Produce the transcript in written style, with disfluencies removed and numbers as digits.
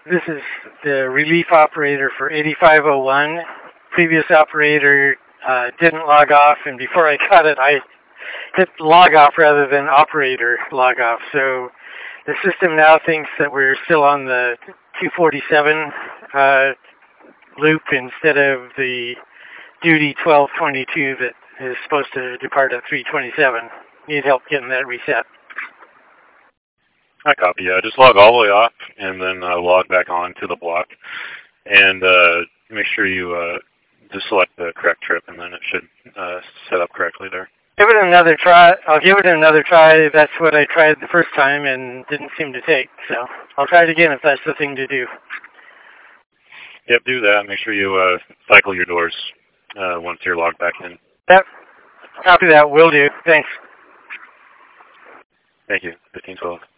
This is the relief operator for 8501. Previous operator didn't log off, and before I got it, I hit log off rather than operator log off. So the system now thinks that we're still on the 247 loop instead of the duty 1222 that is supposed to depart at 327. Need help getting that reset. I copy. Yeah, just log all the way off and then log back on to the block, and make sure you just select the correct trip, and then it should set up correctly there. Give it another try. I'll give it another try. That's what I tried the first time and didn't seem to take. So I'll try it again if that's the thing to do. Yep, do that. Make sure you cycle your doors once you're logged back in. Yep. Copy that. Will do. Thanks. Thank you. 1512.